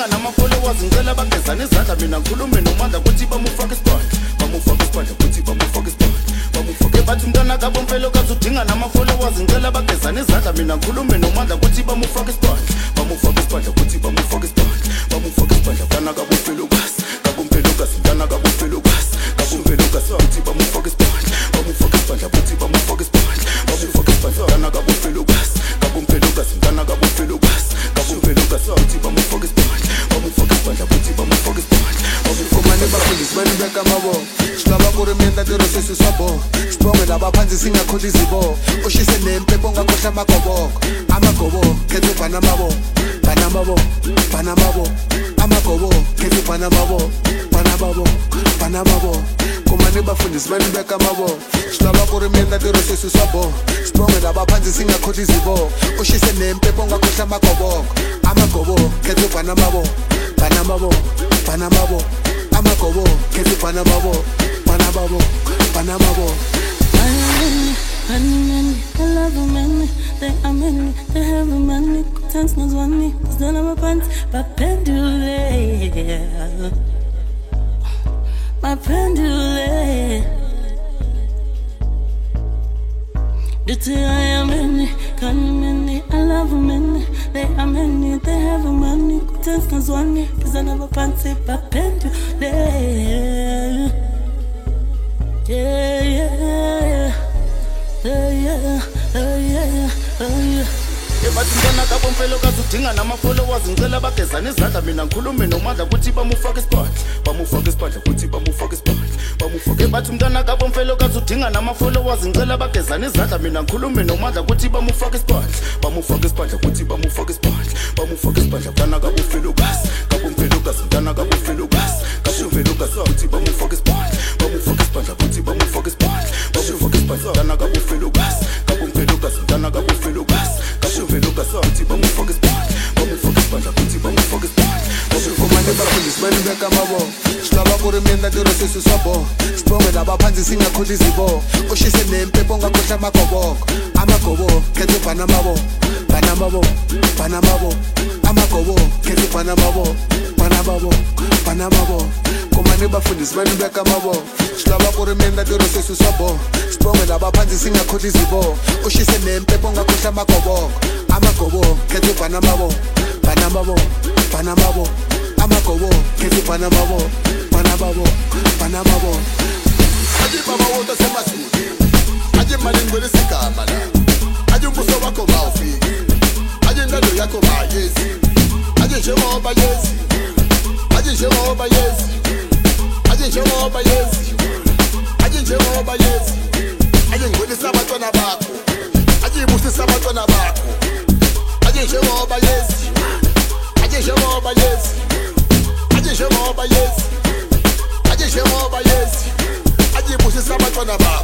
udinga nama-followers ngicela bagezane izandla mina ngikhulume nomandla kuthi bamufake isibandla bamufake isibandla kuthi bamufake isibandla bamufake bathi umntwana kabo mfelokazi udinga nama-followers ngicela bagezane izandla mina ngikhulume nomandla kuthi bamufake isibandla bamufake isibandla kuthi bamufake isibandla bamufake isibandla mntwana kabo mfelokazi mntwana kabo mfelokazi kuthi bamufake isibandla bamufake isibandla kuthi bamufake isibandla bamufake isibandla mntwana kabo mfelokazi mntwana kabo mfelokazi kuthi bamufake isibandla bamufake isibandla kuthi bamufake isibandla kumane bafundisi banibeka amabo silaba kurimenda tiro sisi swabo sibonge labaphansi singakholi izibo ushise nempepho ngakhohla amagobo khethe banamabo amagobo khethe banamabo kumane bafundisi banibeka amabo silaba kurimenda tiro sisi swabo sibonge labaphansi singakholi izibo ushise nempepho ngakhohla amagobo khethe banamabo amagobo khethe banamabo Many, I love many, they are many, they have many, good times not one, cause they never pants, but pendule, my pendule. Duty I am many, can many, I love many, they are many, they have money, good times not one, cause they never pants, but pendule. bathi mntwana kabo mfelokazi udinga nama-followers ngicela bagezane izandla mina ngikhulume nomandla kuthi bamufake isibandla bamufake isibandla kuthi bamufake isibandla bamufake bathi mntwana kabo mfelokazi udinga nama-followers ngicela bagezane izandla mina ngikhulume nomandla kuthi bamufake isibandla bamufake isibandla kuthi bamufake isibandla bamufake isibandla mntwana kabo mfelokazi mntwana kabo mfelokazi kuthi bamufake isibandla bamufake isibandla kuthi bamufake isibandla bamufake isibandla mntwana kabo mfelokazi mntwana kabo mfelokazi kuthi bamufake isibandla kuthi bamufake isibandla kumane bafundisi banibeka amabo silaba kurimenda tiro sisi swabo sibonge labaphansi singakholi izibo ushise nempepho ngakhohla amagobo khethe banamabo amagobo khethe banamabo kumane bafundisi banibeka amabo silaba kurimenda tiro sisi swabo sibonge labaphansi singakholi izibo ushise nempepho ngakhohla amagobo khethe banamabo amagobo khethe banamabo aje baba wonke semasudi aje mali ngwele sigama la aje umbuso wakho mawufiki aje ndalo yakho mayezi aje njengoba yezi aje njengoba yezi aje njengoba yezi aje njengoba yezi aje ngwelisa abantwana bakho aje ibusisa abantwana bakho aje njengoba yezi aje njengoba yezi aje njengoba yezi aje njengoba yezi aje ibusisa abantwana bakho